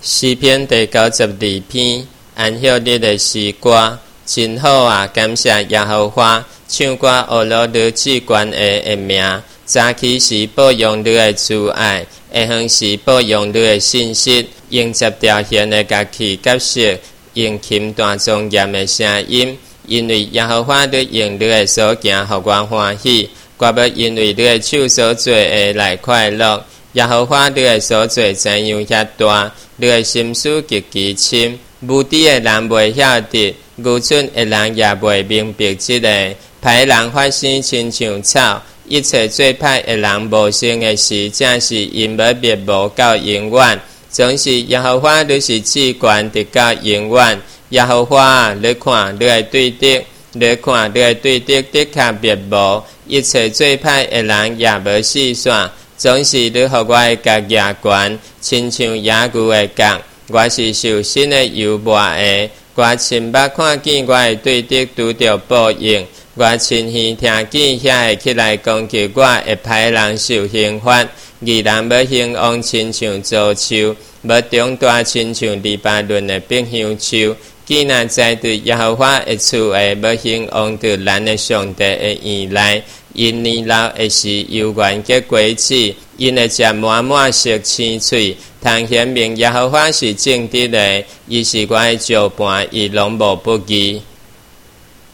诗篇第92篇，安息日的诗歌，真好啊！感谢耶和华，唱歌学了你至高的名。早起时保养你的慈爱，下昏时保养你的信息，迎接调弦的乐器角色，用琴弹庄严的声音。因为耶和华你用你的所行，互我欢喜。我要因为你的手所做的来快乐。耶和华你的所做怎样遐大，你的心思极其深。无知的人袂晓得，愚蠢的人也袂明白这个。歹人发生亲像草，一切做歹的人无成的事，正是因要灭无到永远。总是耶和华你是至高直到永远。耶和华你看你的对敌，你看你的对敌的确灭无，一切做歹的人也无死散。总是你互我的角牙悬，亲像野牛的角。我是受新的油抹的，我亲目看见我的对敌拄着报应。我亲耳听见遐会起来攻击我的歹人受刑罚。义人要兴旺亲像糟树，要长大亲像黎巴嫩的百香树。既然在对耶和华的厝的，要兴旺到咱的上帝的院内。因年老的时犹原结果子，因会食满满食青翠，通显明耶和华是正直的，伊是我的照伴，伊拢无不义。